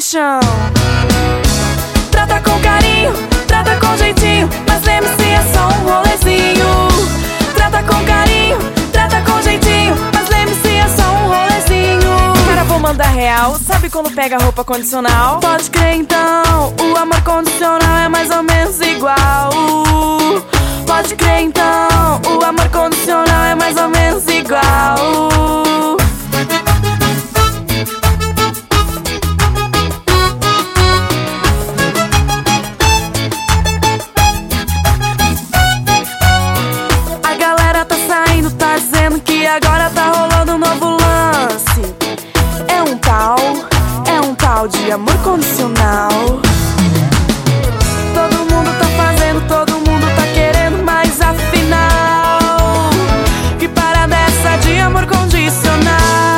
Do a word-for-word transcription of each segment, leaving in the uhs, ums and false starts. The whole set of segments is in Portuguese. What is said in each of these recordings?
paixão. Trata com carinho, trata com jeitinho, mas lembre-se, é só um rolezinho. Trata com carinho, trata com jeitinho, mas lembre-se, é só um rolezinho. Cara, vou mandar real, sabe quando pega roupa condicional? Pode crer então, o amor condicional é mais ou menos igual. Pode crer então, o amor condicional é mais ou menos igual. A galera tá saindo, tá dizendo que agora tá rolando um novo lance. É um tal, é um tal de amor condicional. Todo mundo tá fazendo, todo mundo tá querendo, mas afinal, que parada é essa de amor condicional?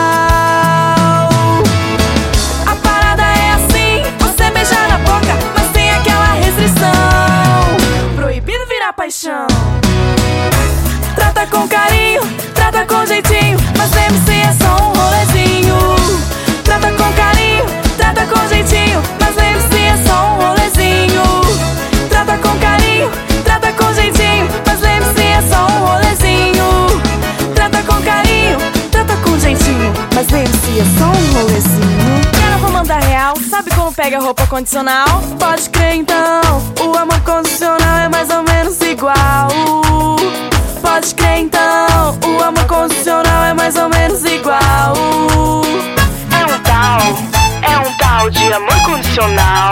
A parada é assim, você beija na boca, mas tem aquela restrição: proibido virar paixão. Trata com carinho, trata com jeitinho, mas lembre-se, é só um rolezinho. Trata com carinho, trata com jeitinho, mas lembre-se, é só um rolezinho. Trata com carinho, trata com jeitinho, mas lembre-se, é só um rolezinho. Trata com carinho, trata com jeitinho, mas lembre-se, é só um rolezinho. Quero vou mandar real, sabe como pega roupa condicional? Pode crer então, o amor condicional é mais ou menos igual. Pode crer então, o amor condicional é mais ou menos igual. É um tal, é um tal de amor condicional.